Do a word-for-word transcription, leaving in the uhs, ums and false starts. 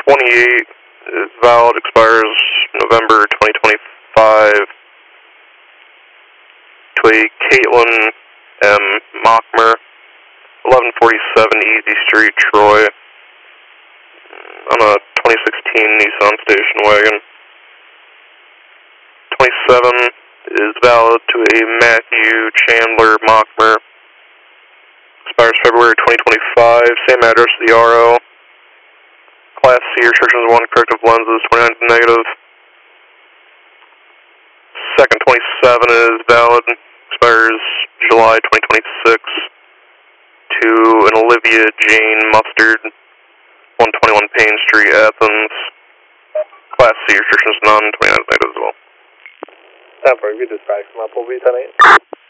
twenty-eight is valid, expires November twenty twenty-five. To a Caitlin M. Mockmer, eleven forty-seven Easy Street, Troy, on a twenty sixteen Nissan station wagon. twenty-seven is valid to a Matthew Chandler Mockmer, expires February twenty twenty-five, same address to the R O. Class C, restrictions one, corrective lenses, twenty-nine is negative. Second twenty-seven is valid, expires July twenty twenty-six, to an Olivia Jane Mustard, one twenty-one Payne Street, Athens. Class C, restrictions none, twenty-nine is negative as well. ten four, you dispatch from Apple V ten eight.